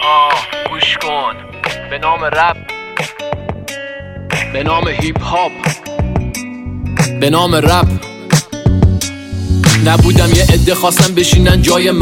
گوش کن. به نام رپ، به نام هیپ هاپ، به نام رپ نبودم یه عده خواستم بشینن جای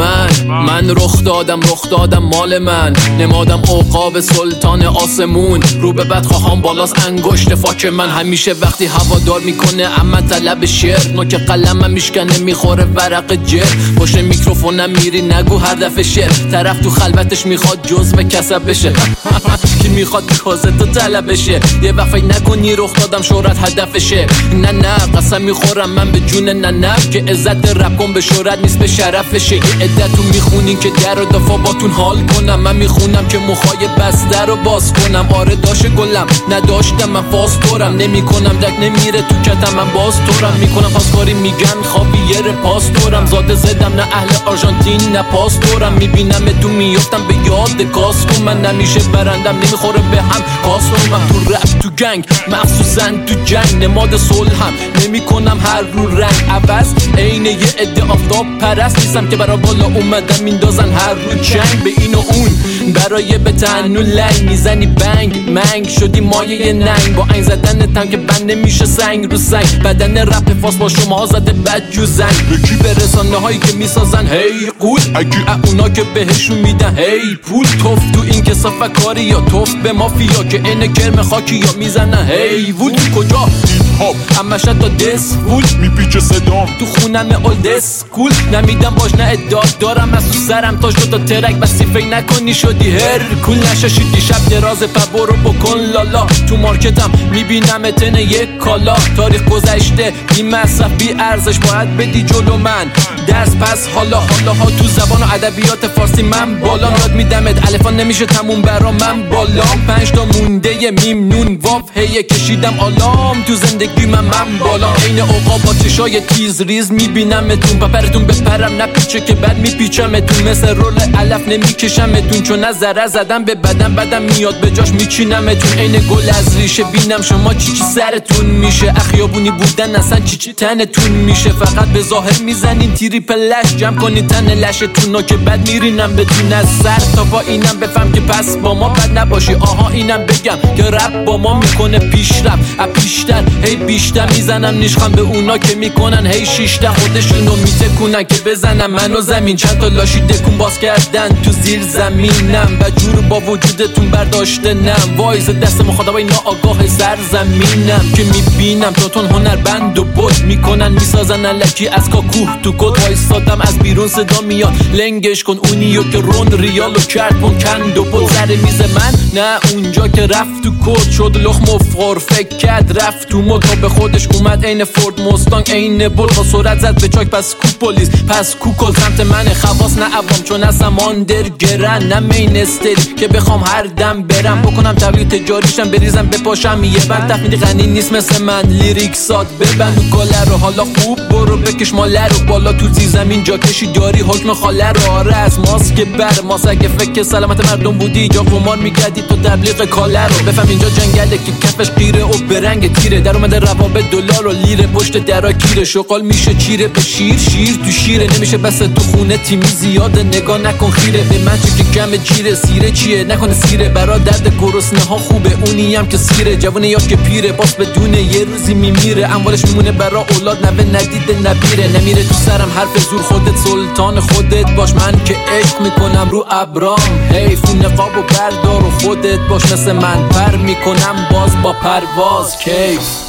من رخ دادم مال من، نمادم عقاب سلطان آسمون، رو به بدخواهان بالاست انگشت فاک من. همیشه وقتی هوادار میکنه اما طلب شعر، نوک قلمم میشکنه میخوره ورق جر، پشت میکروفونم میری نگو هر دفعه شعر، طرف تو خلوتش میخواد جزو کسب بشه کی میخواد کازه تو طلب بشه، یه وقت فکر نکنی رخ دادم شهرت هدفشه. نه قسم میخورم من به جون نه که عزت رپ کن به شهرت نیست به شرفشه. یه عدتون میخونین که در و دفاع باتون حال کنم، من میخونم که مخای بسته رو باز کنم. آره داشت گلم نداشتم من فاستورم، نمی کنم دک نمیره تو کتم من باز تورم، میکنم پاسکاری میگن خاویر پاستورم، زاده زدم نه اهل آرژانتین نه پاستورم، میبینم تو میافتم به یاد کاسکو، من نمیشه برندم نمیخوره به هم کاسکو، من تو رپ تو گنگ مخصوصا تو جنگ نماد صلحم، نمی کنم هر رو رنگ عوض عین یه عده آفتاب پرست نیستم که برا بالا اومدم میندازن هر رو چنگ، به این و اون برای به تن و لنگ میزنی بنگ منگ شدی مایه ننگ، با این زدن تم که بند نمیشه سنگ رو سنگ، بدن رپ فاس با شما زده بد جو زنگ، یکی به رسانه هایی که میسازن هی قول، اگه اونا که بهشون میدن هی پول، توف تو این که صفه کاری یا توف به مافیا که این کرم خاکی یا میزنن هی وول، کجا هیپ هاپ همش تا دس وول میپیچه صدام تو خونم اولد اسکول، نمیدم باش نه ادعا دارم از تو سرم تاش دوتا ترک بسی فکر نکنی شدی هر کول، نشاشی دیشب دراز برو بکن لالا، تو مارکتم میبینم تن یک کالا، تاریخ گذشته بی مصرف بی ارزش باید بدی جلو من دست، پس حالا ها تو زبان و ادبیات فارسی من بالا، یاد میدمت الفا نمیشه تموم برا من بالام، 5 تا مونده میم نون واف هی کشیدم آلام، تو زندگی من بالا عین عقاب با چشای تیز ریز میبینمتون، پپرتون بپرم نپیچه که بعد میپیچمتون، مثل رول علف نمیکشمتون، چون از ذره زدم به بدم میاد به جاش میچینمتون، عین گل از ریشه بینم شما چی سرتون میشه، اخیابونی بودن اصلا چی تنتون میشه، فقط به ظاهر میزنین تیری پلش جمع کنی تن لشتون که بعد میرینم بتون از سر تا با اینم بفهم که پس با ما بد نباشی، آها اینم بگم که رپ با ما میکنه پیشرفت پیشتر هی بیشتر میزنم نیشخم به اونا که میکنن هی شیشتر خودشونو میتکونن که بزنم منو زمین، چند تا لاشی دکون باز کردن تو زیر زمینم و جور با وجودتون برداشته نم، وایز دست مخاطبای ناآگاه سرزمینم که میبینم تاتون هنربند و بود میکنن میسازن الکی از کاکوه تو کد، وایستادم از بیرون صدا میاد لنگش کن اونیو که رون ریالو کرد پون کند و بود سر میز من، نه اونجا که رفت تو کد شد لخم و فور فکر کرد رفت تو مد به خودش اومد عین فورد مستانگ عین بول با سرعت زد به چاک، پس کو پلیس پس کو کل سمت من خواص نه عوام، چون اصلا ماندر گرن نه مین استری که بخوام هر دم برم بکنم تبلیغ تجاریشم بریزم بپاشم یه بر تفمیدی غنی نیست مثل من لیریکسات ببند و گله رو حالا خوب برو بکش ماله رو بالا تو زیر زمین جا کشی داری حکم خاله رو، آره از ماسک بر ماس اگه فکر سلامت مردم بودی جا قمار میکردی تو تبلیغ کاله رو، بفهم اینجا جنگله که کفش قیره و برنگ تیره در اومده روابط دلار و لیره پشت درا کیره، شغال میشه چیره به شیر تو شیره نمیشه بس تو خونه تیمی زیاده نگاه نکن خیره به من چه که کم جیره سیره چیه نکنه سیره برا درد گرسنه ها خوبه اونی هم که سیره جوونه یا که پیره باز بدونه یه روزی میمیره، اموالش میمونه برا اولاد نوه ندیده نبیره، نمیره تو سرم حرف زور خودت سلطان خودت باش، من که عشق میکنم رو ابرام حیف نقاب و بردار و خودت باش، مثل من پر میکنم باز با پرواز کیف.